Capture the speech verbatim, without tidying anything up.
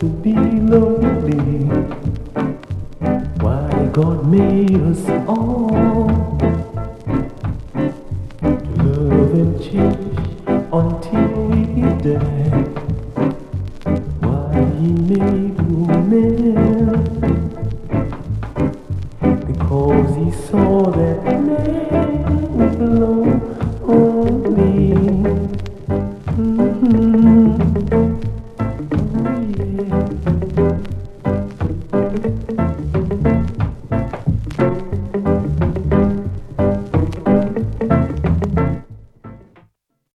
to be lonely. Why God made us all to love and cherish until we die. Why He made woman? Because He saw that man was lonely. Mm-hmm. Yeah.